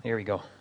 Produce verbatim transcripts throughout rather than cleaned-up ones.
There we go.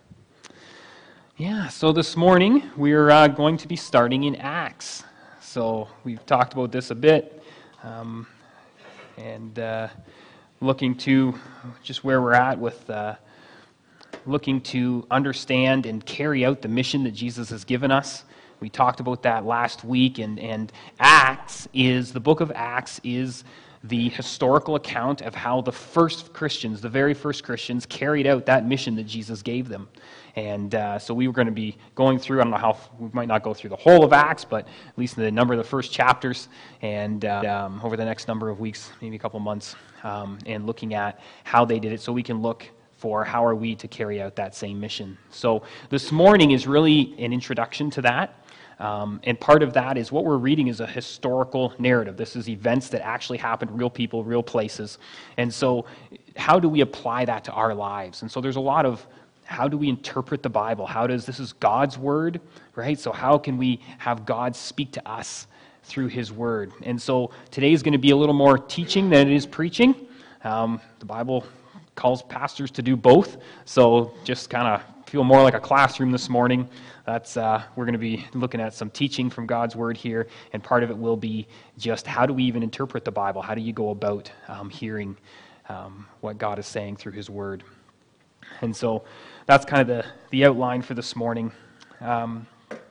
Yeah, so this morning we're uh, going to be starting in Acts. So we've talked about this a bit, um, and uh, looking to just where we're at with uh, looking to understand and carry out the mission that Jesus has given us. We talked about that last week, and, and Acts is, the book of Acts is the historical account of how the first Christians, the very first Christians, carried out that mission that Jesus gave them. And uh, so we were going to be going through, I don't know how, we might not go through the whole of Acts, but at least the number of the first chapters, and uh, um, over the next number of weeks, maybe a couple months, um, and looking at how they did it so we can look for how are we to carry out that same mission. So this morning is really an introduction to that. Um, and part of that is what we're reading is a historical narrative. This is events that actually happened, real people, real places. And so how do we apply that to our lives? And so there's a lot of how do we interpret the Bible? How does, this is God's word, right? So how can we have God speak to us through his word? And so today is going to be a little more teaching than it is preaching. Um, the Bible calls pastors to do both. So just kind of feel more like a classroom this morning. That's uh, we're going to be looking at some teaching from God's word here, and part of it will be just how do we even interpret the Bible? How do you go about um, hearing um, what God is saying through his word? And so that's kind of the, the outline for this morning. Um,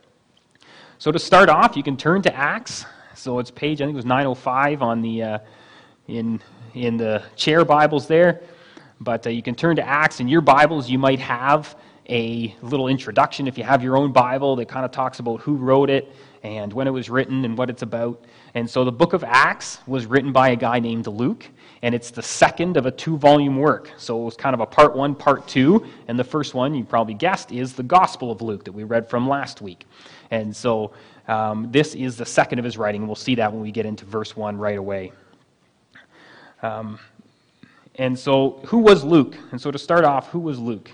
so to start off, you can turn to Acts. So it's page, I think it was nine oh five on the uh, in in the chair Bibles there. But uh, you can turn to Acts. In your Bibles, you might have a little introduction, if you have your own Bible, that kind of talks about who wrote it and when it was written and what it's about. And so the book of Acts was written by a guy named Luke, and it's the second of a two-volume work. So it was kind of a part one, part two, and the first one, you probably guessed, is the Gospel of Luke that we read from last week. And so um, this is the second of his writing, and we'll see that when we get into verse one right away. Um, and so who was Luke? And so to start off, who was Luke?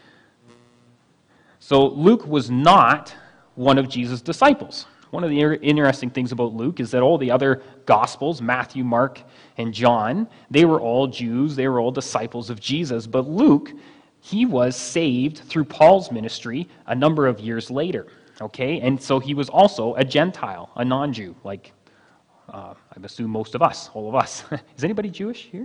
So Luke was not one of Jesus' disciples. One of the interesting things about Luke is that all the other Gospels, Matthew, Mark, and John, they were all Jews, they were all disciples of Jesus. But Luke, he was saved through Paul's ministry a number of years later. Okay, and so he was also a Gentile, a non-Jew, like uh, I assume most of us, all of us. Is anybody Jewish here?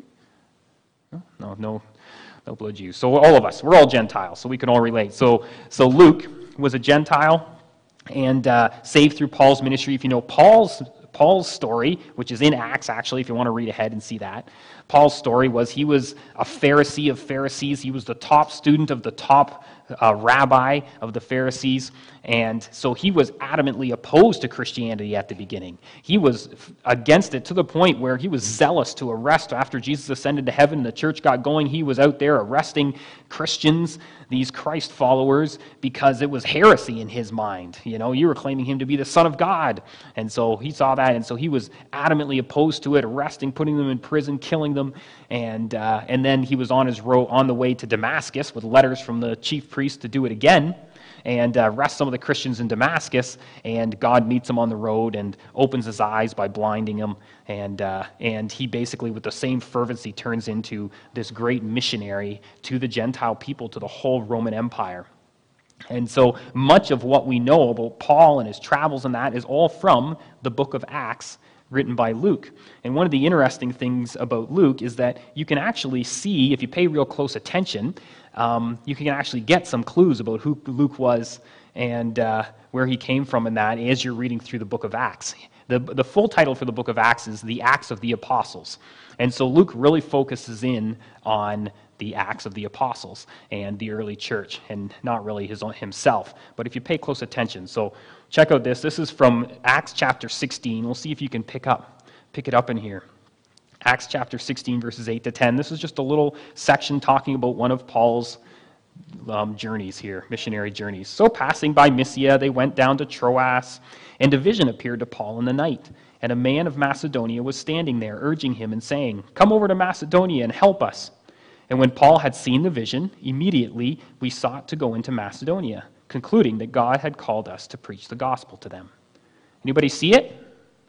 No, no, no. No blood Jews. So all of us, we're all Gentiles, so we can all relate. So so Luke was a Gentile and uh, saved through Paul's ministry. If you know Paul's Paul's story, which is in Acts, actually, if you want to read ahead and see that, Paul's story was he was a Pharisee of Pharisees. He was the top student of the top uh, rabbi of the Pharisees. And so he was adamantly opposed to Christianity at the beginning. He was against it to the point where he was zealous to arrest. After Jesus ascended to heaven and the church got going, he was out there arresting Christians, these Christ followers, because it was heresy in his mind. You know, you were claiming him to be the Son of God. And so he saw that, and so he was adamantly opposed to it, arresting, putting them in prison, killing them. And uh, and then he was on his road, on the way to Damascus with letters from the chief priest to do it again, and uh, arrest some of the Christians in Damascus, and God meets him on the road and opens his eyes by blinding him, and uh, and he basically, with the same fervency, turns into this great missionary to the Gentile people, to the whole Roman Empire. And so much of what we know about Paul and his travels and that is all from the book of Acts, written by Luke. And one of the interesting things about Luke is that you can actually see, if you pay real close attention, um, you can actually get some clues about who Luke was and uh, where he came from and that as you're reading through the book of Acts. The, the full title for the book of Acts is The Acts of the Apostles. And so Luke really focuses in on the Acts of the Apostles and the early church, and not really his own, himself. But if you pay close attention, so check out this. This is from Acts chapter sixteen. We'll see if you can pick up, pick it up in here. Acts chapter sixteen, verses eight to ten. This is just a little section talking about one of Paul's um, journeys here, missionary journeys. So passing by Mysia, they went down to Troas, and a vision appeared to Paul in the night. And a man of Macedonia was standing there, urging him and saying, "Come over to Macedonia and help us." And when Paul had seen the vision, immediately we sought to go into Macedonia, concluding that God had called us to preach the gospel to them. Anybody see it?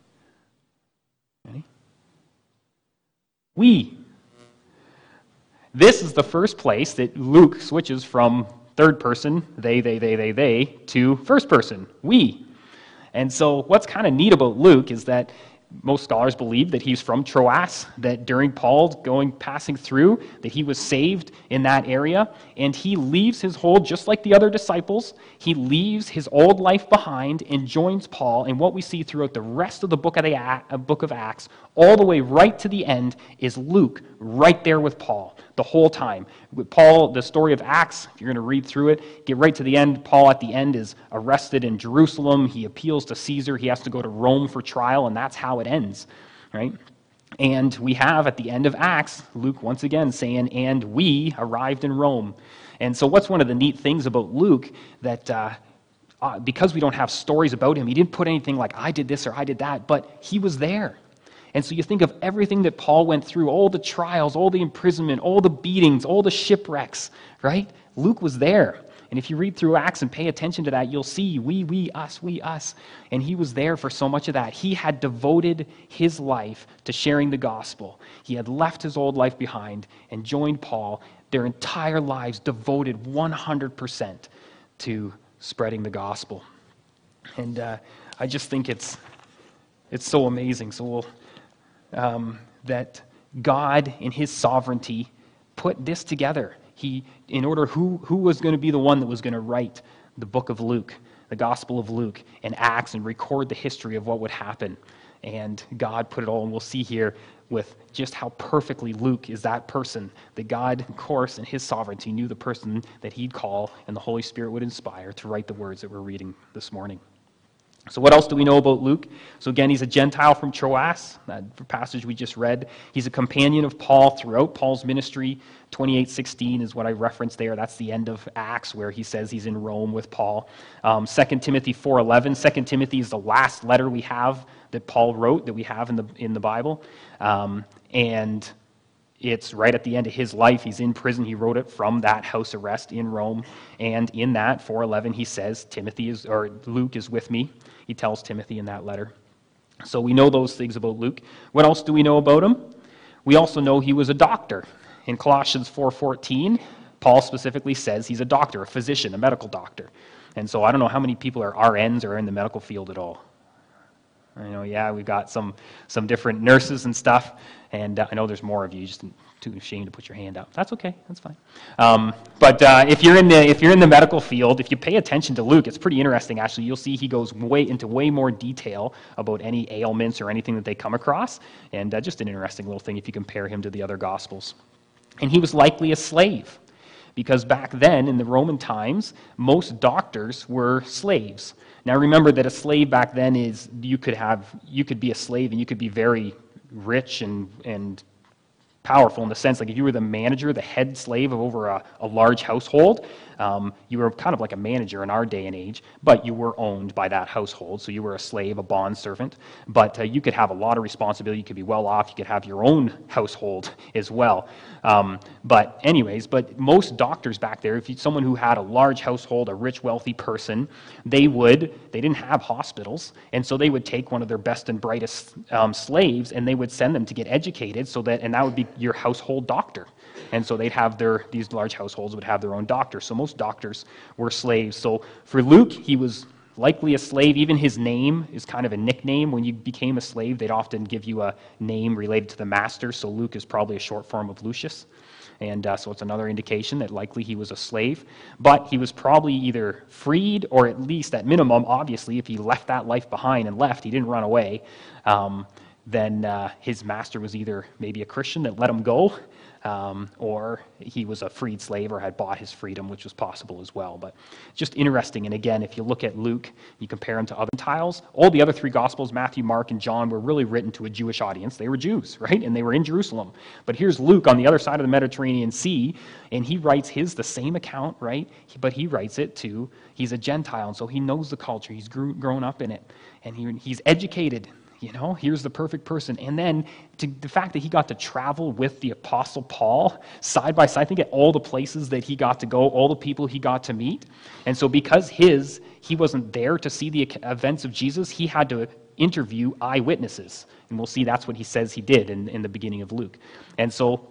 Any? We. this is the first place that Luke switches from third person, they, they, they, they, they, to first person, we. And so what's kind of neat about Luke is that most scholars believe that he's from Troas, that during Paul going passing through, that he was saved in that area, and he leaves his whole, just like the other disciples, he leaves his old life behind and joins Paul. And what we see throughout the rest of the book of the uh, book of Acts, all the way right to the end, is Luke right there with Paul the whole time. With Paul, the story of Acts, if you're going to read through it, get right to the end. Paul at the end is arrested in Jerusalem. He appeals to Caesar. He has to go to Rome for trial, and that's how it ends, right? And we have at the end of Acts, Luke once again saying, and we arrived in Rome. And so what's one of the neat things about Luke, that uh, uh, because we don't have stories about him, he didn't put anything like, I did this or I did that, but he was there. And so you think of everything that Paul went through, all the trials, all the imprisonment, all the beatings, all the shipwrecks, right? Luke was there. And if you read through Acts and pay attention to that, you'll see we, we, us, we, us. And he was there for so much of that. He had devoted his life to sharing the gospel. He had left his old life behind and joined Paul, their entire lives devoted one hundred percent to spreading the gospel. And uh, I just think it's it's so amazing. So we'll... Um, that God, in his sovereignty, put this together. He, in order, who, who was going to be the one that was going to write the book of Luke, the Gospel of Luke, and Acts, and record the history of what would happen. And God put it all, and we'll see here with just how perfectly Luke is that person, that God, of course, in his sovereignty, knew the person that he'd call and the Holy Spirit would inspire to write the words that we're reading this morning. So what else do we know about Luke? So again, he's a Gentile from Troas, that passage we just read. He's a companion of Paul throughout Paul's ministry. twenty-eight sixteen is what I referenced there. That's the end of Acts where he says he's in Rome with Paul. Um, Second Timothy four eleven. Second Timothy is the last letter we have that Paul wrote, that we have in the in the Bible. Um, and it's right at the end of his life. He's in prison. He wrote it from that house arrest in Rome. And in that, four eleven, he says, Timothy is, or Luke is with me. He tells Timothy in that letter. So we know those things about Luke. What else do we know about him? We also know he was a doctor. In Colossians four fourteen, Paul specifically says he's a doctor, a physician, a medical doctor. And so I don't know how many people are R Ns or are in the medical field at all. I know, yeah, we've got some some different nurses and stuff, and uh, I know there's more of you. Just too ashamed to put your hand up. That's okay. That's fine. Um, but uh, if you're in the if you're in the medical field, if you pay attention to Luke, it's pretty interesting. Actually, you'll see he goes way into way more detail about any ailments or anything that they come across, and uh, just an interesting little thing if you compare him to the other Gospels. And he was likely a slave, because back then in the Roman times, most doctors were slaves. Now remember that a slave back then is you could have you could be a slave and you could be very rich and and powerful in the sense, like if you were the manager, the head slave of over a, a large household, um, you were kind of like a manager in our day and age, but you were owned by that household, so you were a slave, a bond servant, but uh, you could have a lot of responsibility, you could be well off, you could have your own household as well. Um, but anyways, but most doctors back there, if you someone who had a large household, a rich, wealthy person, they would, they didn't have hospitals, and so they would take one of their best and brightest um, slaves, and they would send them to get educated, so that, and that would be your household doctor. And so they'd have their, these large households would have their own doctor. So most doctors were slaves. So for Luke, he was likely a slave. Even his name is kind of a nickname. When you became a slave, they'd often give you a name related to the master. So Luke is probably a short form of Lucius. And uh, so it's another indication that likely he was a slave. But he was probably either freed, or at least at minimum, obviously, if he left that life behind and left, he didn't run away, um, then uh, his master was either maybe a Christian that let him go, um, or he was a freed slave or had bought his freedom, which was possible as well. But just interesting. And again, if you look at Luke, you compare him to other Gentiles, all the other three Gospels, Matthew, Mark, and John, were really written to a Jewish audience. They were Jews, right? And they were in Jerusalem. But here's Luke on the other side of the Mediterranean Sea, and he writes his, the same account, right? But he writes it to, he's a Gentile, and so he knows the culture. He's grew, grown up in it, and he, he's educated. You know, here's the perfect person. And then to the fact that he got to travel with the Apostle Paul side by side, think at all the places that he got to go, all the people he got to meet. And so because his, he wasn't there to see the events of Jesus, he had to interview eyewitnesses. And we'll see that's what he says he did in, in the beginning of Luke. And so, but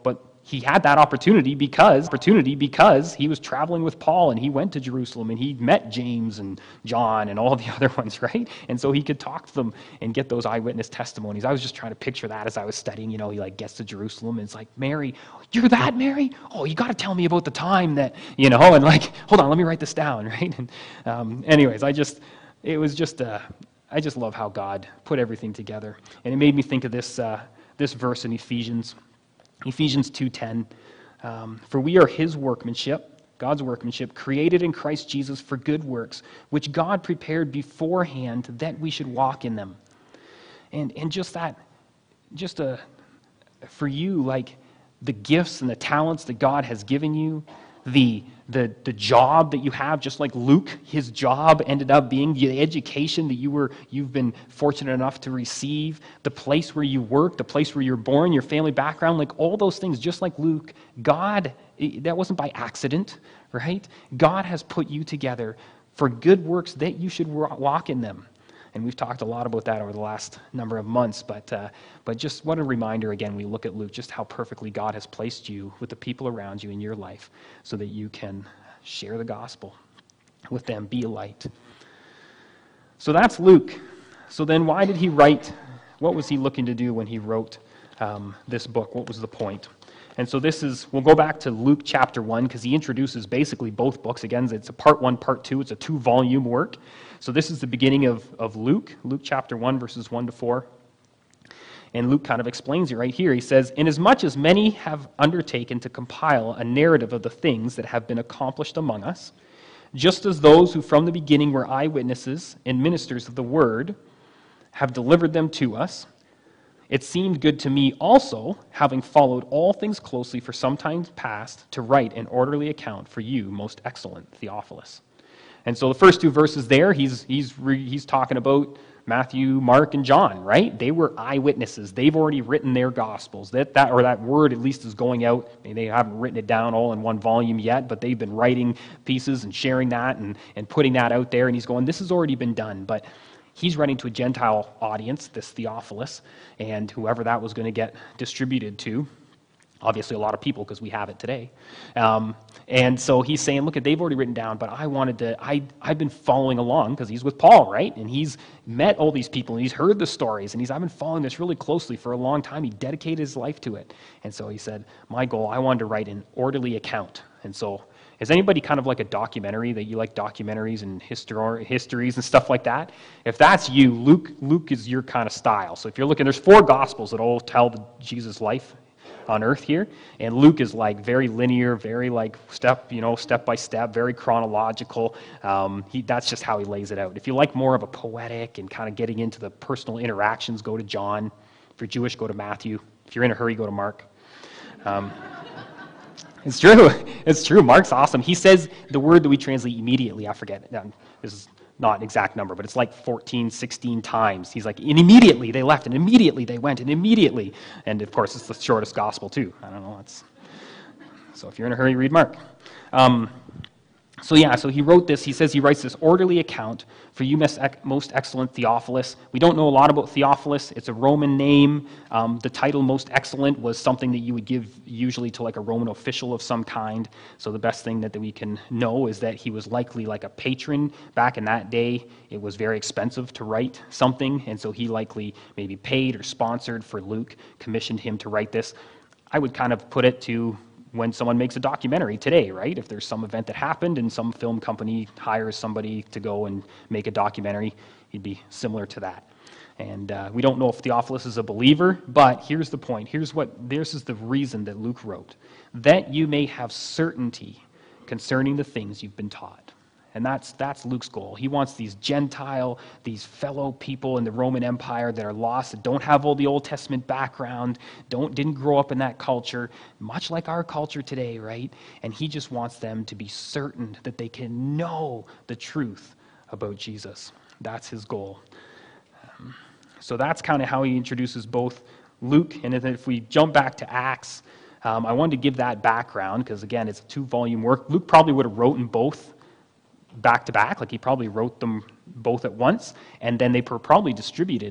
he had that opportunity because opportunity because he was traveling with Paul, and he went to Jerusalem, and he met James and John and all the other ones, right? And so he could talk to them and get those eyewitness testimonies. I was just trying to picture that as I was studying. You know, he like gets to Jerusalem, and it's like, Mary, you're that Mary? Oh, you got to tell me about the time that, you know, and like, hold on, let me write this down, right? And um, anyways, I just, it was just, uh, I just love how God put everything together. And it made me think of this, uh, this verse in Ephesians. Ephesians two ten, um, for we are his workmanship, God's workmanship, created in Christ Jesus for good works, which God prepared beforehand that we should walk in them. And and just that, just a, for you, like the gifts and the talents that God has given you, the the the job that you have, just like Luke, his job ended up being the education that you were you've been fortunate enough to receive, the place where you work, the place where you're born, your family background, like all those things, just like Luke, God, that wasn't by accident, right? God has put you together for good works that you should walk in them. And we've talked a lot about that over the last number of months, but uh, but just what a reminder, again, we look at Luke, just how perfectly God has placed you with the people around you in your life so that you can share the gospel with them, be a light. So that's Luke. So then why did he write? What was he looking to do when he wrote um, this book? What was the point? And so this is, we'll go back to Luke chapter one, because he introduces basically both books. Again, it's a part one, part two. It's a two-volume work. So this is the beginning of, of Luke, Luke chapter one, verses one to four. And Luke kind of explains it right here. He says, inasmuch as many have undertaken to compile a narrative of the things that have been accomplished among us, just as those who from the beginning were eyewitnesses and ministers of the word have delivered them to us, it seemed good to me also, having followed all things closely for some time past, to write an orderly account for you, most excellent Theophilus. And so the first two verses there, he's he's re, he's talking about Matthew, Mark, and John, right? They were eyewitnesses. They've already written their gospels. That that or that word at least is going out. Maybe they haven't written it down all in one volume yet, but they've been writing pieces and sharing that and, and putting that out there. And he's going, this has already been done, but he's writing to a Gentile audience, this Theophilus, and whoever that was going to get distributed to. Obviously, a lot of people, because we have it today. Um, and so he's saying, look, they've already written down, but I wanted to, I, I've been following along, because he's with Paul, right? And he's met all these people, and he's heard the stories, and he's, I've been following this really closely for a long time. He dedicated his life to it. And so he said, my goal, I wanted to write an orderly account. And so, is anybody kind of like a documentary, that you like documentaries and histor- histories and stuff like that? If that's you, Luke, Luke is your kind of style. So if you're looking, there's four gospels that all tell the Jesus' life on earth here, and Luke is like very linear, very like step, you know, step by step, very chronological. Um, he, that's just how he lays it out. If you like more of a poetic and kind of getting into the personal interactions, go to John. If you're Jewish, go to Matthew. If you're in a hurry, go to Mark. Um, it's true. It's true. Mark's awesome. He says the word that we translate immediately. I forget. Um, this is not an exact number, but it's like fourteen, sixteen times. He's like, and immediately they left, and immediately they went, and immediately. And of course, it's the shortest gospel too. I don't know. It's, so if you're in a hurry, read Mark. Um, so yeah, so he wrote this. He says he writes this orderly account for you, most excellent Theophilus. We don't know a lot about Theophilus. It's a Roman name. Um, the title most excellent was something that you would give usually to like a Roman official of some kind. So the best thing that, that we can know is that he was likely like a patron back in that day. It was very expensive to write something, and so he likely maybe paid or sponsored for Luke, commissioned him to write this. I would kind of put it to when someone makes a documentary today, right? If there's some event that happened and some film company hires somebody to go and make a documentary, he'd be similar to that. And uh, we don't know if Theophilus is a believer, but here's the point. Here's what, this is the reason that Luke wrote. That you may have certainty concerning the things you've been taught. And that's that's Luke's goal. He wants these Gentile, these fellow people in the Roman Empire that are lost, that don't have all the Old Testament background, don't didn't grow up in that culture, much like our culture today, right? And he just wants them to be certain that they can know the truth about Jesus. That's his goal. Um, so that's kind of how he introduces both Luke, and if we jump back to Acts, um, I wanted to give that background, because again, it's a two-volume work. Luke probably would have written both back to back, like he probably wrote them both at once, and then they were probably distributed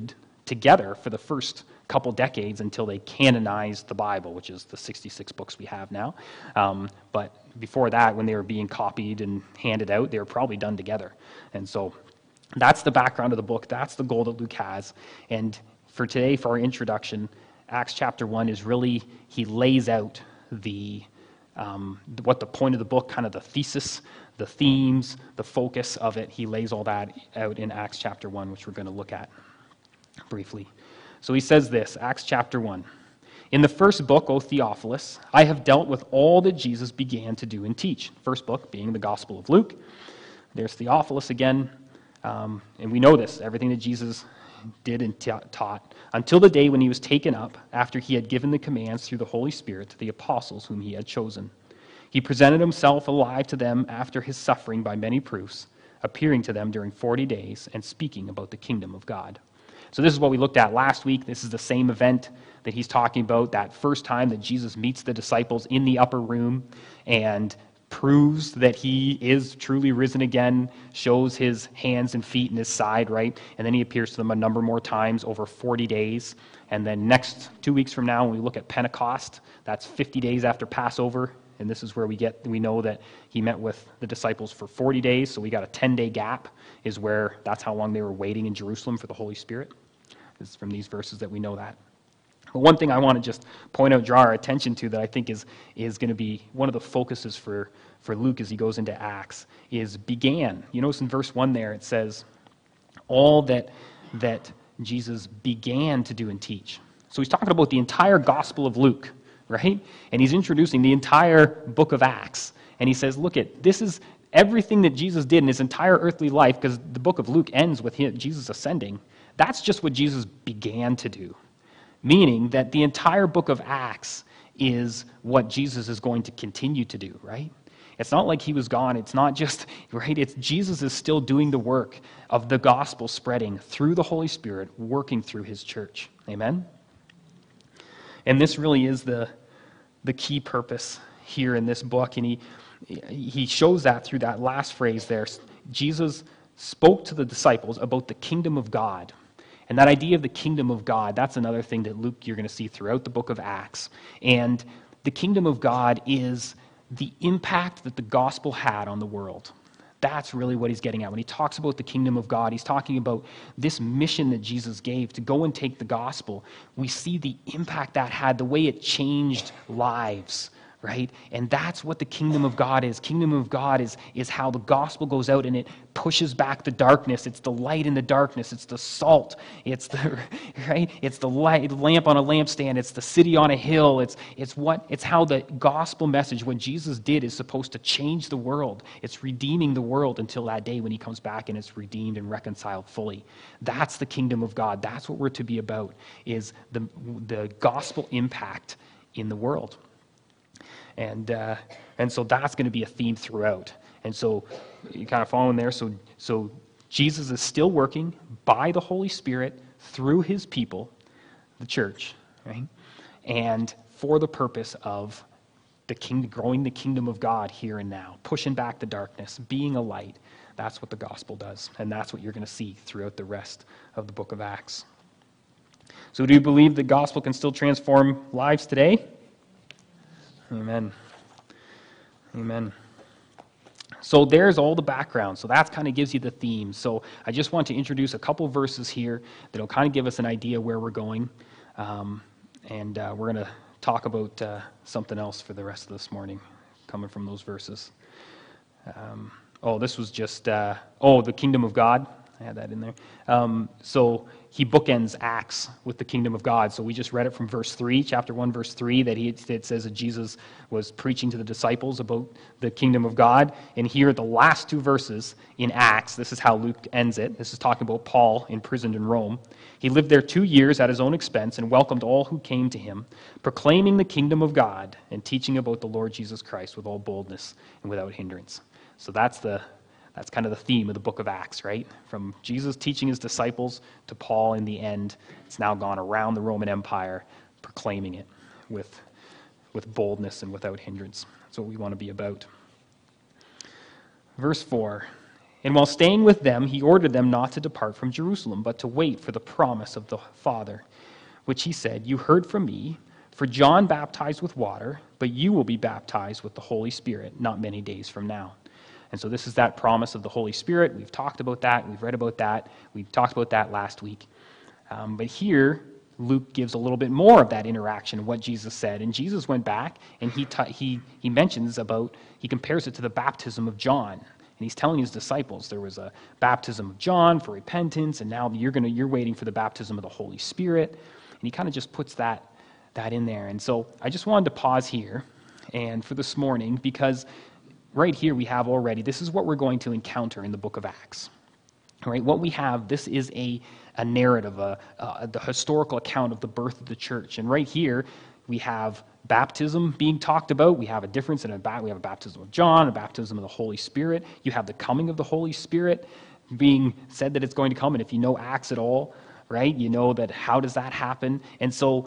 together for the first couple decades until they canonized the Bible, which is the sixty-six books we have now. Um, but before that, when they were being copied and handed out, they were probably done together. And so that's the background of the book. That's the goal that Luke has. And for today, for our introduction, Acts chapter one is really, he lays out the um, what the point of the book, kind of the thesis, the themes, the focus of it. He lays all that out in Acts chapter one, which we're going to look at briefly. So he says this, Acts chapter one. In the first book, O Theophilus, I have dealt with all that Jesus began to do and teach. First book being the Gospel of Luke. There's Theophilus again. Um, and we know this, everything that Jesus did and ta- taught, until the day when he was taken up, after he had given the commands through the Holy Spirit to the apostles whom he had chosen. He presented himself alive to them after his suffering by many proofs, appearing to them during forty days and speaking about the kingdom of God. So this is what we looked at last week. This is the same event that he's talking about, that first time that Jesus meets the disciples in the upper room and proves that he is truly risen again, shows his hands and feet and his side, right? And then he appears to them a number more times over forty days. And then next two weeks from now, when we look at Pentecost, that's fifty days after Passover. And this is where we get, we know that he met with the disciples for forty days. So we got a ten-day gap is where, that's how long they were waiting in Jerusalem for the Holy Spirit. This is from these verses that we know that. But one thing I want to just point out, draw our attention to that I think is is going to be one of the focuses for, for Luke as he goes into Acts is began. You notice in verse one there it says, all that, that Jesus began to do and teach. So he's talking about the entire Gospel of Luke, right? And he's introducing the entire book of Acts. And he says, look at, this is everything that Jesus did in his entire earthly life, because the book of Luke ends with him, Jesus ascending. That's just what Jesus began to do. Meaning that the entire book of Acts is what Jesus is going to continue to do, right? It's not like he was gone. It's not just, right? It's Jesus is still doing the work of the gospel spreading through the Holy Spirit, working through his church. Amen? And this really is the, the key purpose here in this book. And he, he shows that through that last phrase there. Jesus spoke to the disciples about the kingdom of God. And that idea of the kingdom of God, that's another thing that Luke, you're going to see throughout the book of Acts. And the kingdom of God is the impact that the gospel had on the world. That's really what he's getting at. When he talks about the kingdom of God, he's talking about this mission that Jesus gave to go and take the gospel. We see the impact that had, the way it changed lives, right? And that's what the kingdom of God is. Kingdom of God is, is how the gospel goes out and it pushes back the darkness. It's the light in the darkness. It's the salt. It's the, right? It's the light, lamp on a lampstand. It's the city on a hill. It's, it's what, it's how the gospel message, what Jesus did, is supposed to change the world. It's redeeming the world until that day when he comes back and it's redeemed and reconciled fully. That's the kingdom of God. That's what we're to be about, is the, the gospel impact in the world. And uh, and so that's going to be a theme throughout. And so you kind of following there. So so Jesus is still working by the Holy Spirit through his people, the church, right? And for the purpose of the king, growing the kingdom of God here and now, pushing back the darkness, being a light. That's what the gospel does. And that's what you're going to see throughout the rest of the book of Acts. So do you believe the gospel can still transform lives today? Amen. Amen. So there's all the background. So that kind of gives you the theme. So I just want to introduce a couple verses here that'll kind of give us an idea where we're going. Um, and uh, we're going to talk about uh, something else for the rest of this morning, coming from those verses. Um, oh, this was just, uh, oh, the kingdom of God. I had that in there. Um, so he bookends Acts with the kingdom of God. So we just read it from verse three, chapter one, verse three, that he, it says that Jesus was preaching to the disciples about the kingdom of God. And here, the last two verses in Acts, this is how Luke ends it. This is talking about Paul imprisoned in Rome. He lived there two years at his own expense and welcomed all who came to him, proclaiming the kingdom of God and teaching about the Lord Jesus Christ with all boldness and without hindrance. So that's the That's kind of the theme of the book of Acts, right? From Jesus teaching his disciples to Paul in the end. It's now gone around the Roman Empire, proclaiming it with, with boldness and without hindrance. That's what we want to be about. Verse four, And while staying with them, he ordered them not to depart from Jerusalem, but to wait for the promise of the Father, which he said, "You heard from me, for John baptized with water, but you will be baptized with the Holy Spirit not many days from now." And so this is that promise of the Holy Spirit. We've talked about that. We've read about that. We talked about that last week. Um, but here, Luke gives a little bit more of that interaction, what Jesus said. And Jesus went back, and he ta- he he mentions about, he compares it to the baptism of John. And he's telling his disciples there was a baptism of John for repentance, and now you're gonna you're waiting for the baptism of the Holy Spirit. And he kind of just puts that that in there. And so I just wanted to pause here and for this morning, because right here we have already, this is what we're going to encounter in the book of Acts. All right, what we have, this is a, a narrative, a, a, the historical account of the birth of the church. And right here, we have baptism being talked about. We have a difference in a ba- we have a baptism of John, a baptism of the Holy Spirit. You have the coming of the Holy Spirit being said that it's going to come. And if you know Acts at all, right, you know that how does that happen? And so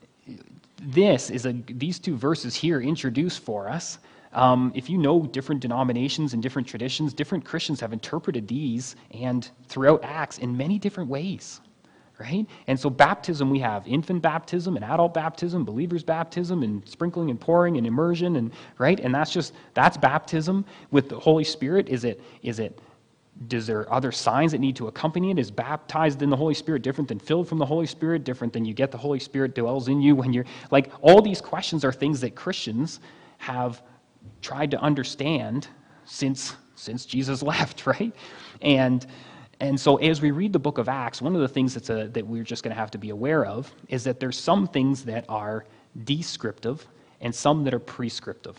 this is a these two verses here introduce for us. Um, if you know different denominations and different traditions, different Christians have interpreted these and throughout Acts in many different ways, right? And so baptism, we have infant baptism and adult baptism, believers' baptism, and sprinkling and pouring and immersion, and right? And that's just, that's baptism with the Holy Spirit. Is it, is it, does there other signs that need to accompany it? Is baptized in the Holy Spirit different than filled from the Holy Spirit, different than you get the Holy Spirit dwells in you when you're, like, all these questions are things that Christians have tried to understand since since Jesus left, right? And and so as we read the book of Acts, one of the things that's a, that we're just going to have to be aware of is that there's some things that are descriptive and some that are prescriptive.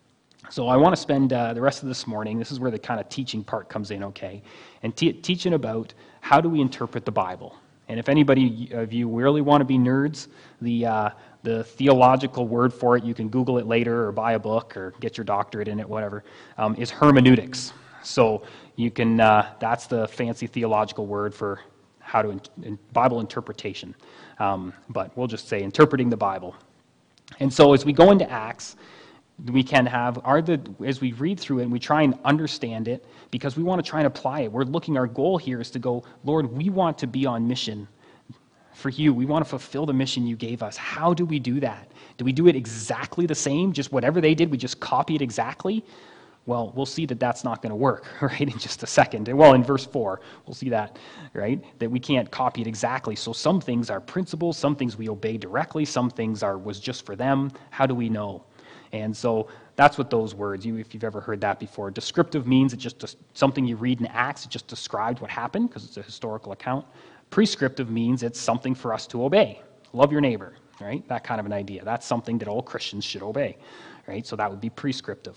So I want to spend uh, the rest of this morning, this is where the kind of teaching part comes in, okay, and te- teaching about how do we interpret the Bible. And if anybody of you really want to be nerds, the uh, the theological word for it, you can Google it later or buy a book or get your doctorate in it, whatever, um, is hermeneutics. So you can, uh, that's the fancy theological word for how to, in, in Bible interpretation. Um, but we'll just say interpreting the Bible. And so as we go into Acts, we can have, are the as we read through it and we try and understand it, because we want to try and apply it. We're looking, our goal here is to go, Lord, we want to be on mission for you. We want to fulfill the mission you gave us. How do we do that? Do we do it exactly the same? Just whatever they did, we just copy it exactly? Well, we'll see that that's not going to work, right, in just a second. Well, in verse four, we'll see that, right, that we can't copy it exactly. So some things are principles, some things we obey directly, some things are was just for them. How do we know? And so that's what those words, you, if you've ever heard that before. Descriptive means it's just something you read in Acts. It just described what happened because it's a historical account. Prescriptive means it's something for us to obey. Love your neighbor, right? That kind of an idea. That's something that all Christians should obey, right? So that would be prescriptive.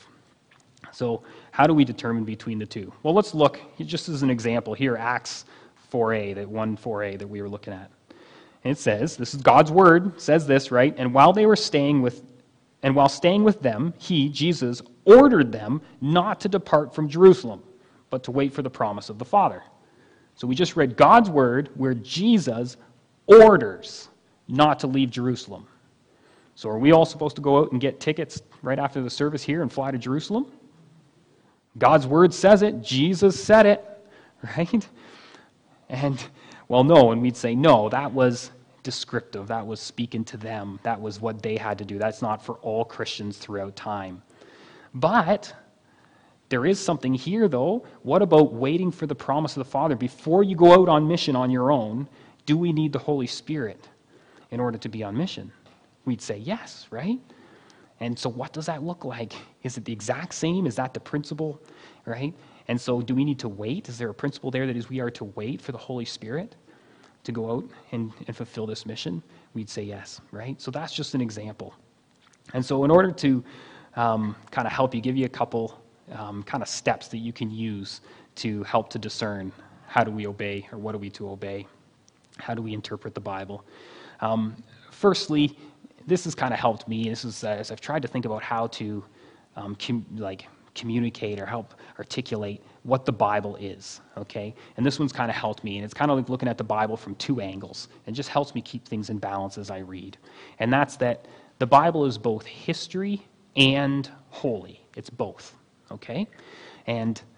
So how do we determine between the two? Well, let's look, just as an example here, Acts four a, that one four a that we were looking at. And it says, this is God's word, says this, right? And while they were staying with And while staying with them, he, Jesus, ordered them not to depart from Jerusalem, but to wait for the promise of the Father. So we just read God's word where Jesus orders not to leave Jerusalem. So are we all supposed to go out and get tickets right after the service here and fly to Jerusalem? God's word says it. Jesus said it, right? And, well, no, and we'd say, no, that was descriptive. That was speaking to them. That was what they had to do. That's not for all Christians throughout time. But there is something here, though. What about waiting for the promise of the Father? Before you go out on mission on your own, do we need the Holy Spirit in order to be on mission? We'd say yes, right? And so what does that look like? Is it the exact same? Is that the principle, right? And so do we need to wait? Is there a principle there that is we are to wait for the Holy Spirit to go out and, and fulfill this mission? We'd say yes, right? So that's just an example. And so in order to um, kind of help you, give you a couple um, kind of steps that you can use to help to discern how do we obey or what are we to obey? How do we interpret the Bible? Um, firstly, this has kind of helped me. This is uh, as I've tried to think about how to um, com- like communicate or help articulate what the Bible is, okay? And this one's kind of helped me, and it's kind of like looking at the Bible from two angles. It just helps me keep things in balance as I read. And that's that the Bible is both history and holy. It's both, okay? And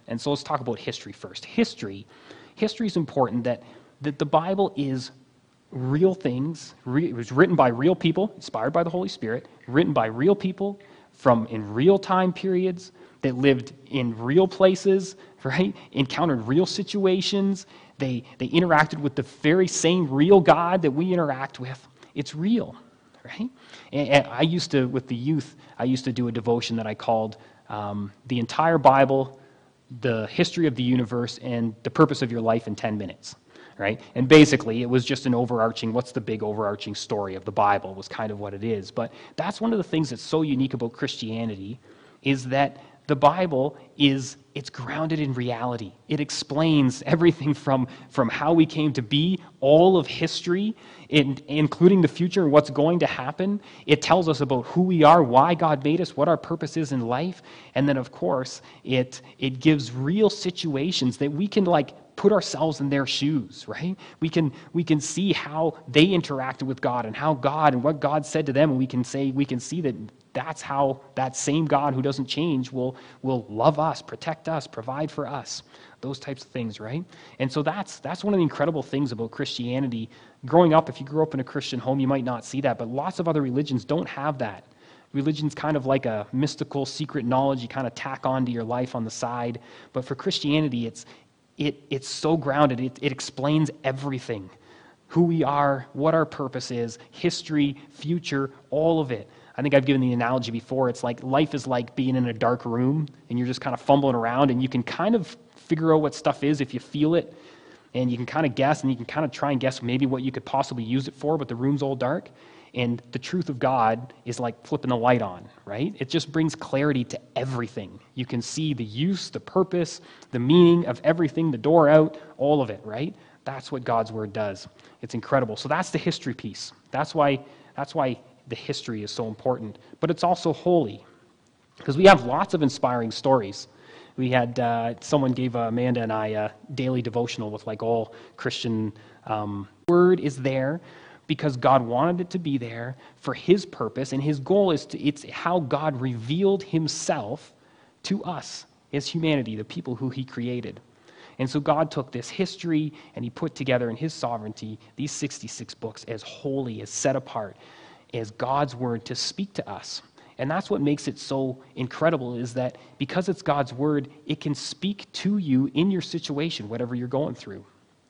And so let's talk about history first. History, history is important that, that the Bible is real things. Re, it was written by real people, inspired by the Holy Spirit, written by real people from in real time periods that lived in real places, right? Encountered real situations. They, they interacted with the very same real God that we interact with. It's real, right? And, and I used to, with the youth, I used to do a devotion that I called um, The Entire Bible, the History of the Universe, and the Purpose of Your Life in ten minutes, right? And basically, it was just an overarching, what's the big overarching story of the Bible was kind of what it is. But that's one of the things that's so unique about Christianity is that the Bible is, it's grounded in reality. It explains everything from, from how we came to be, all of history, in, including the future and what's going to happen. It tells us about who we are, why God made us, what our purpose is in life. And then, of course, it, it gives real situations that we can, like, put ourselves in their shoes, right? We can we can see how they interacted with God and how God and what God said to them, and we can say we can see that that's how that same God who doesn't change will will love us, protect us, provide for us, those types of things, right? And so that's that's one of the incredible things about Christianity. Growing up, if you grew up in a Christian home, you might not see that, but lots of other religions don't have that. Religion's kind of like a mystical secret knowledge you kind of tack onto your life on the side, but for Christianity, it's It, it's so grounded. It, it explains everything. Who we are, what our purpose is, history, future, all of it. I think I've given the analogy before. It's like life is like being in a dark room and you're just kind of fumbling around and you can kind of figure out what stuff is if you feel it, and you can kind of guess and you can kind of try and guess maybe what you could possibly use it for, but the room's all dark. And the truth of God is like flipping the light on, right? It just brings clarity to everything. You can see the use, the purpose, the meaning of everything, the door out, all of it, right? That's what God's word does. It's incredible. So that's the history piece. That's why, that's why the history is so important. But it's also holy, because we have lots of inspiring stories. We had, uh, someone gave uh, Amanda and I a daily devotional with like all Christian um, word is there, because God wanted it to be there for his purpose, and his goal is to, it's how God revealed himself to us as humanity, the people who he created. And so God took this history and he put together in his sovereignty these sixty-six books as holy, as set apart, as God's word to speak to us. And that's what makes it so incredible, is that because it's God's word, it can speak to you in your situation, whatever you're going through.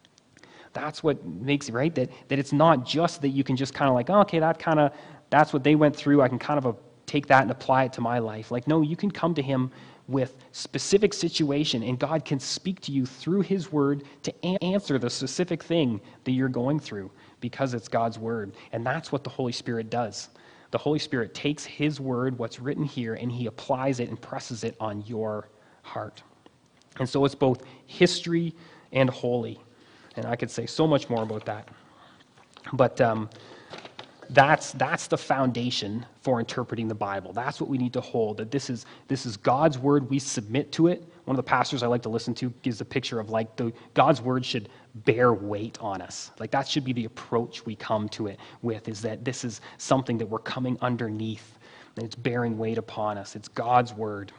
That's what makes it, right? That that it's not just that you can just kind of like, oh, okay, that kind of, that's what they went through. I can kind of uh, take that and apply it to my life. Like, no, you can come to him with specific situation, and God can speak to you through his word to a- answer the specific thing that you're going through, because it's God's word. And that's what the Holy Spirit does. The Holy Spirit takes his word, what's written here, and he applies it and presses it on your heart. And so it's both history and holy. And I could say so much more about that. But um, that's that's the foundation for interpreting the Bible. That's what we need to hold, that this is this is God's word. We submit to it. One of the pastors I like to listen to gives a picture of like the God's word should bear weight on us. Like that should be the approach we come to it with, is that this is something that we're coming underneath, and it's bearing weight upon us. It's God's word.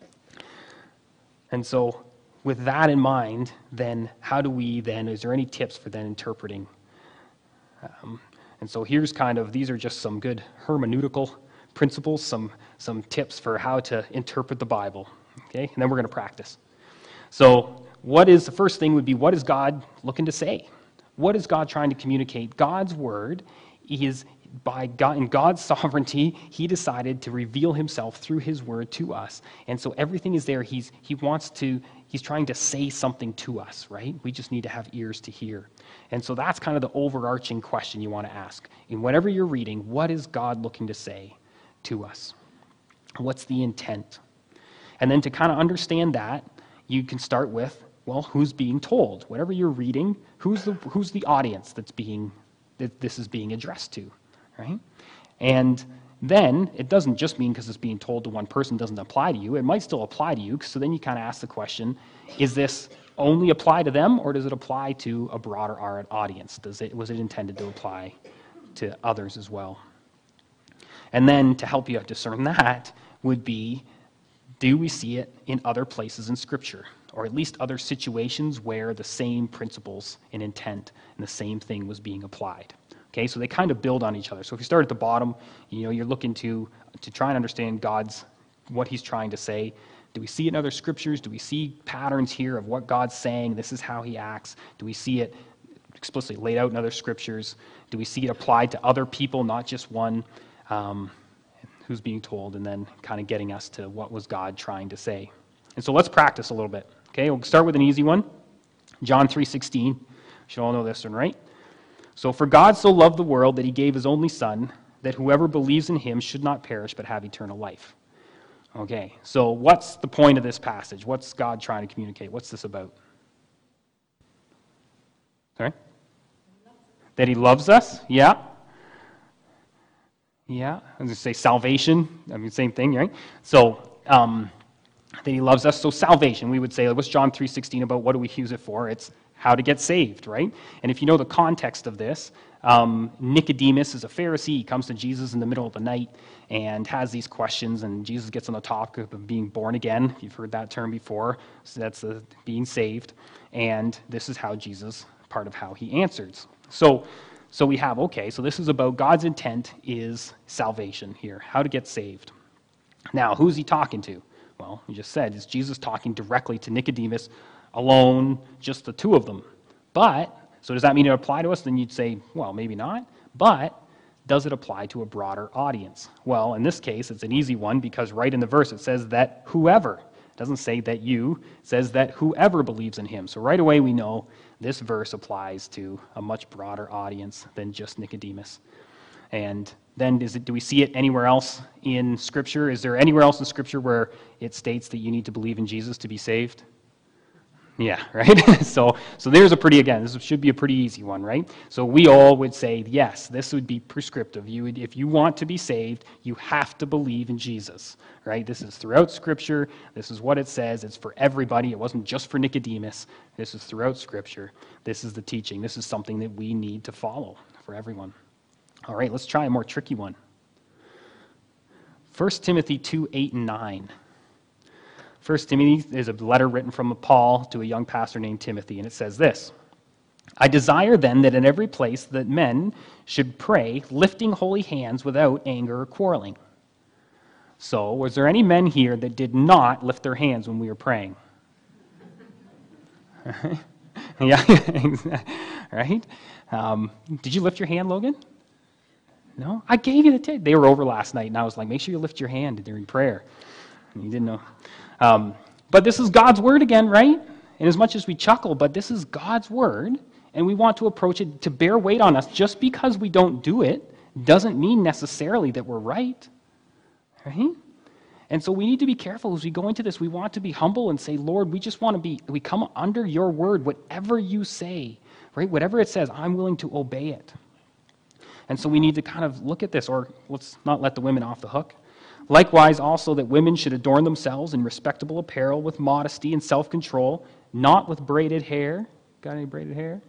And so with that in mind, then how do we then, is there any tips for then interpreting? Um, and so here's kind of, these are just some good hermeneutical principles, some, some tips for how to interpret the Bible, okay? And then we're going to practice. So what is, the first thing would be, what is God looking to say? What is God trying to communicate? God's word is, by God, in God's sovereignty, he decided to reveal himself through his word to us. And so everything is there. He's, he wants to, he's trying to say something to us, right? We just need to have ears to hear. And so that's kind of the overarching question you want to ask. In whatever you're reading, what is God looking to say to us? What's the intent? And then to kind of understand that, you can start with, well, who's being told? Whatever you're reading, who's the, who's the audience that's being, that this is being addressed to? Right? And then it doesn't just mean because it's being told to one person doesn't apply to you. It might still apply to you. So then you kind of ask the question, is this only apply to them, or does it apply to a broader audience? Does it, was it intended to apply to others as well? And then to help you discern that would be, do we see it in other places in Scripture? or at least other situations where the same principles and intent and the same thing was being applied. Okay, so they kind of build on each other. So if you start at the bottom, you know, you're looking to to try and understand God's, what he's trying to say. Do we see it in other scriptures? Do we see patterns here of what God's saying? This is how he acts. Do we see it explicitly laid out in other scriptures? Do we see it applied to other people, not just one um, who's being told, and then kind of getting us to what was God trying to say? And so let's practice a little bit. Okay, we'll start with an easy one. John three sixteen. You should all know this one, right? So, for God so loved the world that he gave his only Son, that whoever believes in him should not perish but have eternal life. Okay, so what's the point of this passage? What's God trying to communicate? What's this about? Sorry? That he loves us? Yeah. Yeah, I was going to say salvation. I mean, same thing, right? So, um, that he loves us. So salvation, we would say, what's John three sixteen about? What do we use it for? It's how to get saved, right? And if you know the context of this, um, Nicodemus is a Pharisee. He comes to Jesus in the middle of the night and has these questions, and Jesus gets on the topic of being born again. You've heard that term before. So that's uh, being saved. And this is how Jesus, part of how he answers. So, so we have, okay, so this is about God's intent is salvation here, how to get saved. Now, who's he talking to? Well, we just said, is Jesus talking directly to Nicodemus alone, just the two of them? But, so does that mean it apply to us? Then you'd say, well, maybe not. But, does it apply to a broader audience? Well, in this case, it's an easy one because right in the verse it says that whoever, it doesn't say that you, it says that whoever believes in him. So right away we know this verse applies to a much broader audience than just Nicodemus. And then is it, do we see it anywhere else in Scripture? Is there anywhere else in Scripture where it states that you need to believe in Jesus to be saved? Yeah, right? so so there's a pretty, again, this should be a pretty easy one, right? So we all would say, yes, this would be prescriptive. You would, if you want to be saved, you have to believe in Jesus, right? This is throughout Scripture. This is what it says. It's for everybody. It wasn't just for Nicodemus. This is throughout Scripture. This is the teaching. This is something that we need to follow for everyone. All right, let's try a more tricky one. First Timothy two, eight, and nine. First Timothy is a letter written from Paul to a young pastor named Timothy, and it says this: I desire then that in every place that men should pray, lifting holy hands without anger or quarreling. So, was there any men here that did not lift their hands when we were praying? Yeah, right? Um, did you lift your hand, Logan? No? I gave you the tip. They were over last night, and I was like, make sure you lift your hand during prayer. And you didn't know. Um, but this is God's word again, right? And as much as we chuckle, but this is God's word, and we want to approach it to bear weight on us. Just because we don't do it doesn't mean necessarily that we're right. Right? And so we need to be careful as we go into this. We want to be humble and say, Lord, we just want to be, we come under your word, whatever you say, right? Whatever it says, I'm willing to obey it. And so we need to kind of look at this, or let's not let the women off the hook. Likewise, also that women should adorn themselves in respectable apparel with modesty and self-control, not with braided hair. Got any braided hair?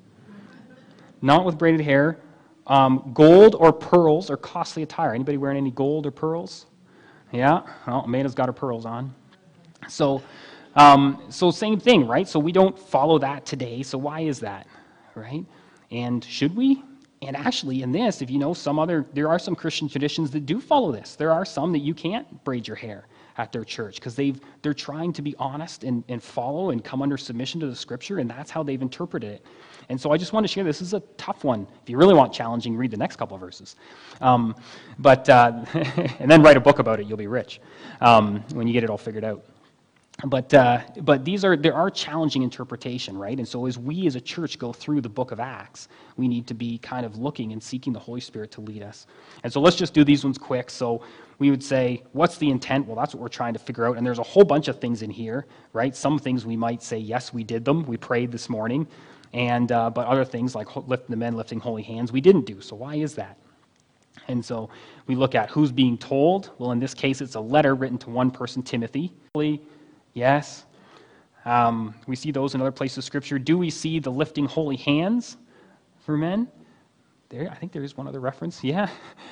Not with braided hair. Um, gold or pearls or costly attire. Anybody wearing any gold or pearls? Yeah? Well, Amanda's got her pearls on. So, um, so same thing, right? So we don't follow that today. So why is that, right? And should we? And actually, in this, if you know some other, there are some Christian traditions that do follow this. There are some that you can't braid your hair at their church because they've they're trying to be honest and, and follow and come under submission to the Scripture, and that's how they've interpreted it. And so I just want to share, this is a tough one. If you really want challenging, read the next couple of verses. Um, but uh, and then write a book about it. You'll be rich um, when you get it all figured out. But uh, but these are there are challenging interpretation, right? And so as we as a church go through the book of Acts, we need to be kind of looking and seeking the Holy Spirit to lead us. And so let's just do these ones quick. So we would say, what's the intent? Well, that's what we're trying to figure out. And there's a whole bunch of things in here, right? Some things we might say, yes, we did them. We prayed this morning. And uh, but other things like lift, the men lifting holy hands, we didn't do. So why is that? And so we look at who's being told. Well, in this case, it's a letter written to one person, Timothy. Yes. Um, we see those in other places of Scripture. Do we see the lifting holy hands for men? There, I think there is one other reference. Yeah.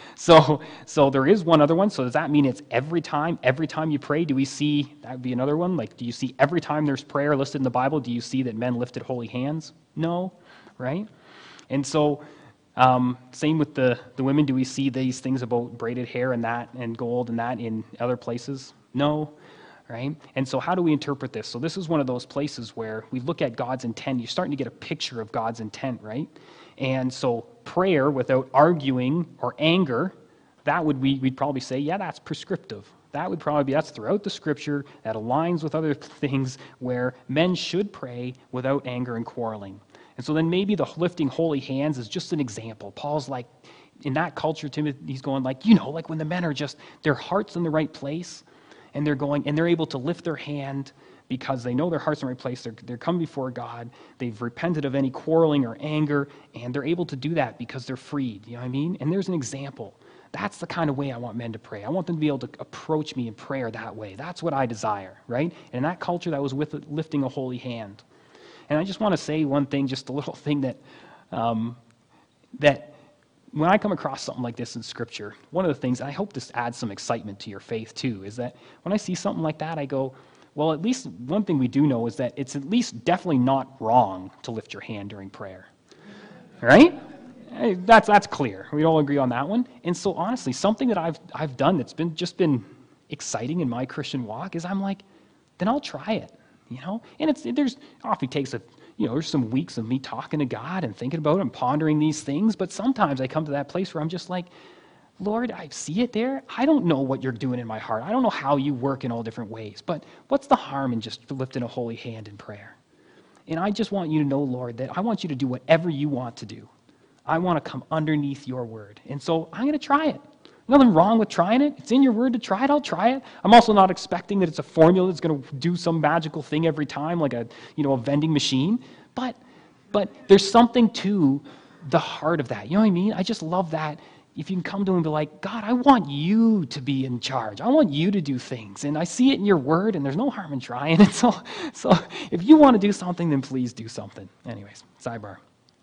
So, so there is one other one. So does that mean it's every time, every time you pray? Do we see, that would be another one? Like, do you see every time there's prayer listed in the Bible, do you see that men lifted holy hands? No, right? And so, um, same with the, the women. Do we see these things about braided hair and that and gold and that in other places? No, right? And so how do we interpret this? So this is one of those places where we look at God's intent. You're starting to get a picture of God's intent, right? And so prayer without arguing or anger, that would we, we'd probably say, yeah, that's prescriptive. That would probably be, that's throughout the Scripture, that aligns with other things where men should pray without anger and quarreling. And so then maybe the lifting holy hands is just an example. Paul's like, in that culture, Timothy, he's going like, you know, like when the men are just, their heart's in the right place, and they're going, and they're able to lift their hand because they know their heart's in the right place. They're, they're coming before God. They've repented of any quarreling or anger, and they're able to do that because they're freed. You know what I mean? And there's an example. That's the kind of way I want men to pray. I want them to be able to approach me in prayer that way. That's what I desire, right? And in that culture, that was with lifting a holy hand. And I just want to say one thing, just a little thing that, um, that when I come across something like this in Scripture, one of the things, and I hope this adds some excitement to your faith too, is that when I see something like that, I go, well, at least one thing we do know is that it's at least definitely not wrong to lift your hand during prayer, right? That's that's clear. We all agree on that one. And so honestly, something that I've I've done that's been just been exciting in my Christian walk is I'm like, then I'll try it, you know. And it's there's often takes a you know there's some weeks of me talking to God and thinking about it and pondering these things, but sometimes I come to that place where I'm just like, Lord, I see it there. I don't know what you're doing in my heart. I don't know how you work in all different ways, but what's the harm in just lifting a holy hand in prayer? And I just want you to know, Lord, that I want you to do whatever you want to do. I want to come underneath your word. And so I'm going to try it. Nothing wrong with trying it. It's in your word to try it. I'll try it. I'm also not expecting that it's a formula that's going to do some magical thing every time, like a, you know, a vending machine. But, but there's something to the heart of that. You know what I mean? I just love that. If you can come to him and be like, God, I want you to be in charge. I want you to do things. And I see it in your word, and there's no harm in trying it. So, so if you want to do something, then please do something. Anyways, sidebar.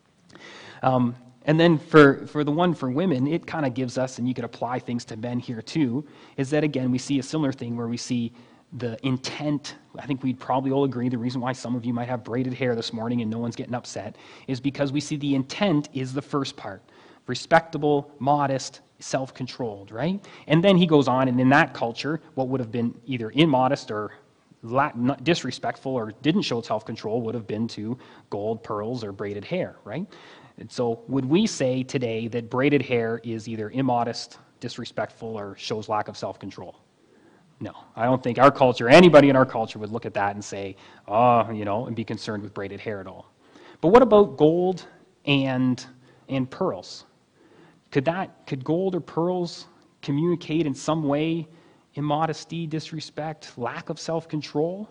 Um, and then for, for the one for women, it kind of gives us, and you could apply things to men here too, is that, again, we see a similar thing where we see the intent. I think we'd probably all agree the reason why some of you might have braided hair this morning and no one's getting upset is because we see the intent is the first part. Respectable, modest, self-controlled, right? And then he goes on, and in that culture, what would have been either immodest or disrespectful or didn't show self-control would have been to gold, pearls, or braided hair, right? And so would we say today that braided hair is either immodest, disrespectful, or shows lack of self-control? No, I don't think our culture, anybody in our culture would look at that and say, oh, you know, and be concerned with braided hair at all. But what about gold and and pearls? Could that, could gold or pearls communicate in some way immodesty, disrespect, lack of self-control?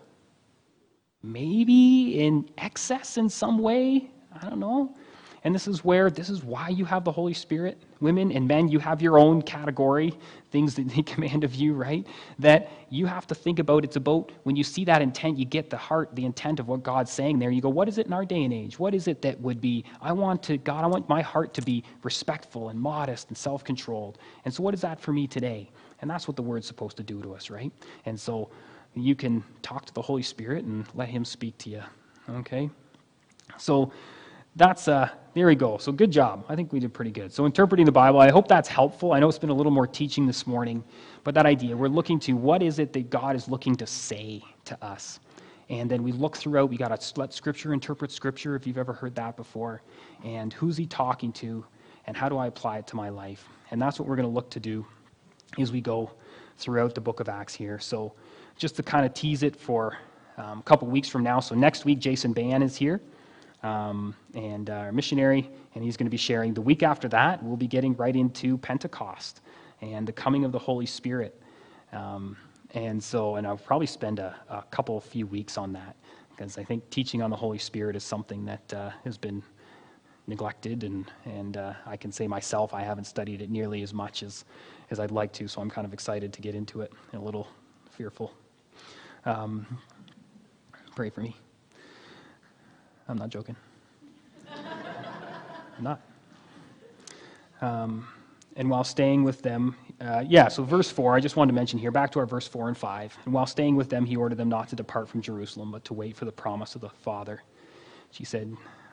Maybe in excess in some way? I don't know. And this is where, this is why you have the Holy Spirit. Women and men, you have your own category, things that they command of you, right? That you have to think about. It's about, when you see that intent, you get the heart, the intent of what God's saying there. You go, what is it in our day and age? What is it that would be, I want to, God, I want my heart to be respectful and modest and self-controlled. And so what is that for me today? And that's what the word's supposed to do to us, right? And so you can talk to the Holy Spirit and let him speak to you, okay? So that's, uh, there we go. So good job. I think we did pretty good. So interpreting the Bible, I hope that's helpful. I know it's been a little more teaching this morning, but that idea, we're looking to what is it that God is looking to say to us? And then we look throughout, we got to let Scripture interpret Scripture, if you've ever heard that before. And who's he talking to? And how do I apply it to my life? And that's what we're going to look to do as we go throughout the book of Acts here. So just to kind of tease it for um, a couple weeks from now. So next week, Jason Ban is here. Um, and our missionary, and he's going to be sharing. The week after that, we'll be getting right into Pentecost and the coming of the Holy Spirit. Um, and so, and I'll probably spend a, a couple, few weeks on that, because I think teaching on the Holy Spirit is something that uh, has been neglected, and, and uh, I can say myself, I haven't studied it nearly as much as, as I'd like to, so I'm kind of excited to get into it, and a little fearful. Um, pray for me. I'm not joking. I'm not. Um, and while staying with them, uh, yeah, so verse four, I just wanted to mention here, back to our verse four and five. And while staying with them, he ordered them not to depart from Jerusalem, but to wait for the promise of the Father. She said,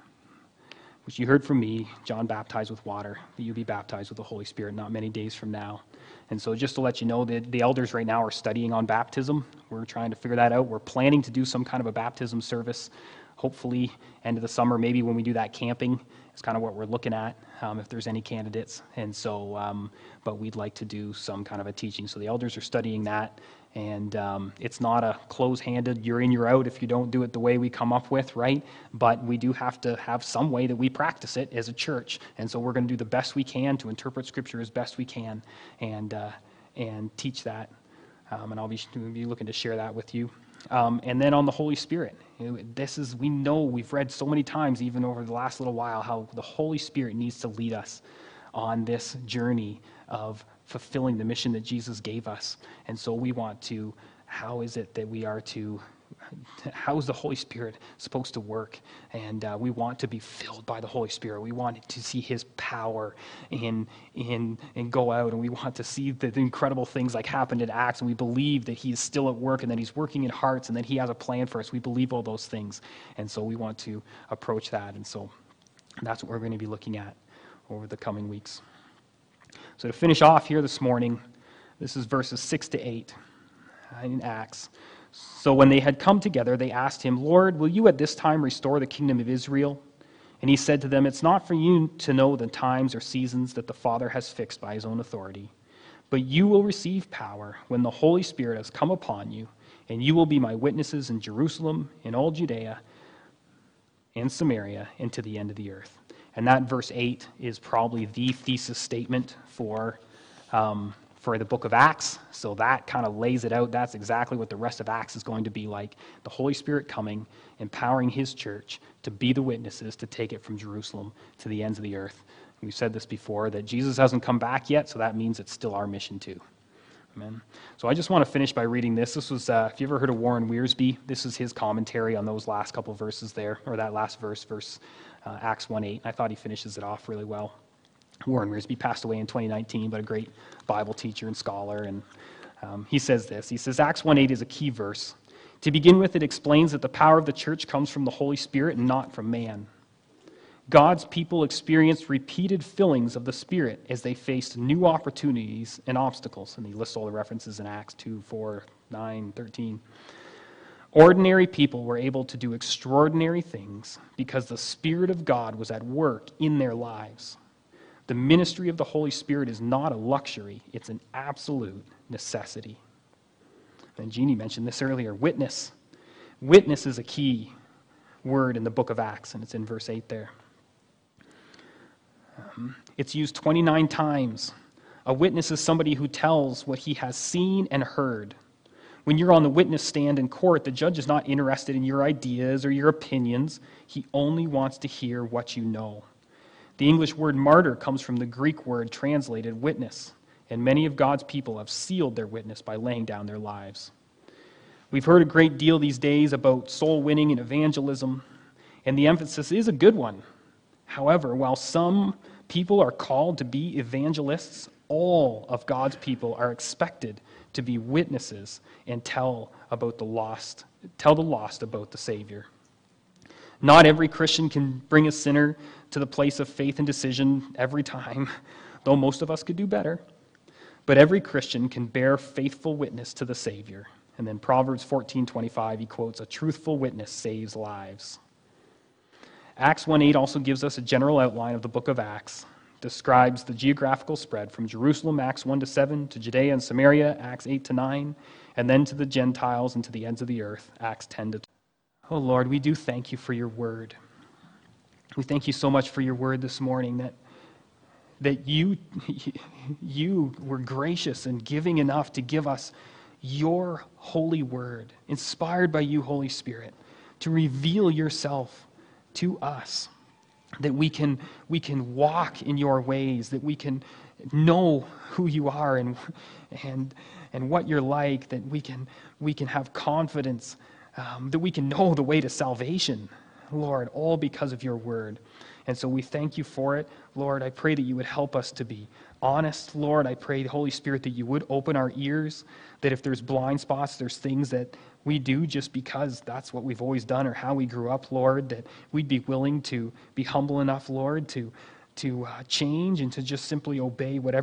which you heard from me, John baptized with water, but you'll be baptized with the Holy Spirit not many days from now. And so just to let you know, the, the elders right now are studying on baptism. We're trying to figure that out. We're planning to do some kind of a baptism service, hopefully end of the summer, maybe when we do that camping. It's kind of what we're looking at, um, if there's any candidates. And so, um, but we'd like to do some kind of a teaching. So the elders are studying that. And um, it's not a close-handed, you're in, you're out if you don't do it the way we come up with, right? But we do have to have some way that we practice it as a church. And so we're going to do the best we can to interpret Scripture as best we can and uh, and teach that. Um, and I'll be, be looking to share that with you. Um, and then on the Holy Spirit. You know, this is, we know, we've read so many times, even over the last little while, how the Holy Spirit needs to lead us on this journey of fulfilling the mission that Jesus gave us. And so we want to, how is it that we are to, how is the Holy Spirit supposed to work? And uh, we want to be filled by the Holy Spirit. We want to see his power in, in, and go out, and we want to see the, the incredible things like happened in Acts, and we believe that he is still at work and that he's working in hearts and that he has a plan for us. We believe all those things. And so we want to approach that. And so that's what we're going to be looking at over the coming weeks. So to finish off here this morning, this is verses six to eight in Acts. So when they had come together, they asked him, Lord, will you at this time restore the kingdom of Israel? And he said to them, it's not for you to know the times or seasons that the Father has fixed by his own authority, but you will receive power when the Holy Spirit has come upon you, and you will be my witnesses in Jerusalem, in all Judea, and Samaria, and to the end of the earth. And that verse eight is probably the thesis statement for um, for the book of Acts. So that kind of lays it out. That's exactly what the rest of Acts is going to be like. The Holy Spirit coming, empowering his church to be the witnesses, to take it from Jerusalem to the ends of the earth. And we've said this before, that Jesus hasn't come back yet, so that means it's still our mission too. Amen. So I just want to finish by reading this. This was, uh, if you ever heard of Warren Wiersbe, this is his commentary on those last couple verses there, or that last verse, verse uh, Acts one eight. I thought he finishes it off really well. Warren Wiersbe passed away in twenty nineteen, but a great Bible teacher and scholar. And um, he says this. He says, Acts one eight is a key verse. To begin with, it explains that the power of the church comes from the Holy Spirit and not from man. God's people experienced repeated fillings of the Spirit as they faced new opportunities and obstacles. And he lists all the references in Acts two, four, nine, thirteen. Ordinary people were able to do extraordinary things because the Spirit of God was at work in their lives. The ministry of the Holy Spirit is not a luxury, it's an absolute necessity. And Jeannie mentioned this earlier, witness. Witness is a key word in the book of Acts, and it's in verse eight there. Um, it's used twenty-nine times. A witness is somebody who tells what he has seen and heard. When you're on the witness stand in court, the judge is not interested in your ideas or your opinions. He only wants to hear what you know. The English word martyr comes from the Greek word translated witness, and many of God's people have sealed their witness by laying down their lives. We've heard a great deal these days about soul winning and evangelism, and the emphasis is a good one. However, while some people are called to be evangelists, all of God's people are expected to be witnesses and tell about the lost, tell the lost about the Savior. Not every Christian can bring a sinner to the place of faith and decision every time, though most of us could do better. But every Christian can bear faithful witness to the Savior. And then Proverbs fourteen twenty-five, he quotes, a truthful witness saves lives. Acts one eight also gives us a general outline of the book of Acts, describes the geographical spread from Jerusalem, Acts one to seven, to Judea and Samaria, Acts eight to nine, and then to the Gentiles and to the ends of the earth, Acts ten to twelve. Oh Lord, we do thank you for your word. We thank you so much for your word this morning, that that you, you were gracious and giving enough to give us your holy word, inspired by you, Holy Spirit, to reveal yourself to us, that we can we can walk in your ways, that we can know who you are and and and what you're like, that we can we can have confidence, um, that we can know the way to salvation, Lord, all because of your word. And so we thank you for it. Lord, I pray that you would help us to be honest. Lord, I pray, Holy Spirit, that you would open our ears, that if there's blind spots, there's things that we do just because that's what we've always done or how we grew up, Lord, that we'd be willing to be humble enough, Lord, to, to uh, change and to just simply obey whatever